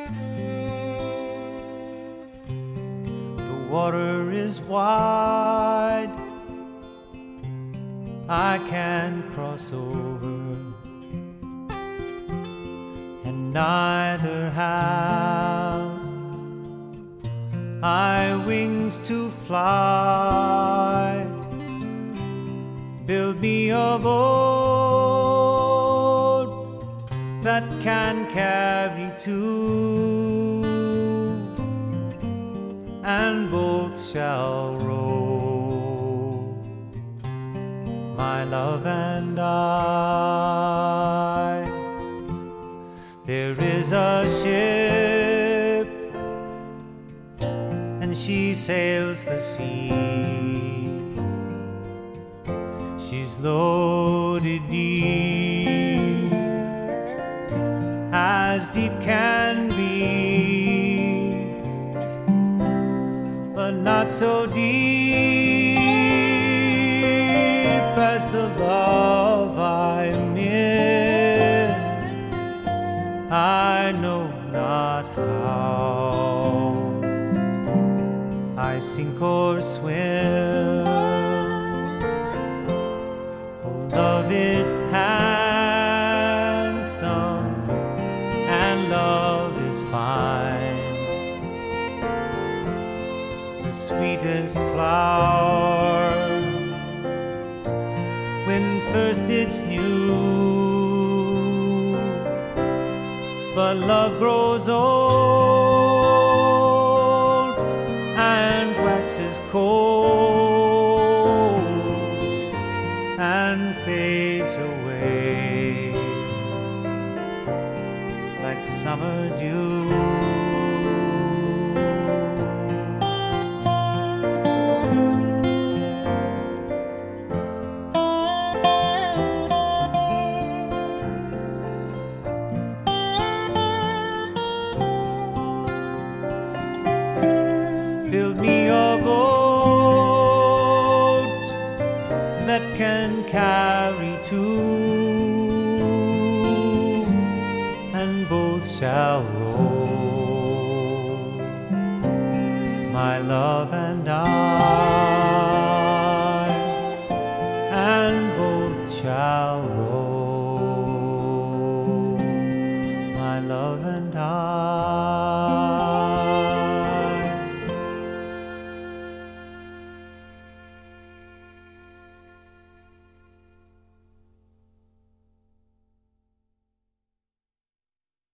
The water is wide, I can cross over, and neither have I wings to fly. Build me a boat that can carry two, and both shall row, my love and I. There is a ship, and she sails the sea. She's loaded deep, as deep can be, but not so deep as the love I'm in. I know not how I sink or swim. Oh, love is handsome and love is fine. The sweetest flower when first it's new, but love grows old and waxes cold and fades away like summer dew. Build me a boat that can carry two, and both shall row,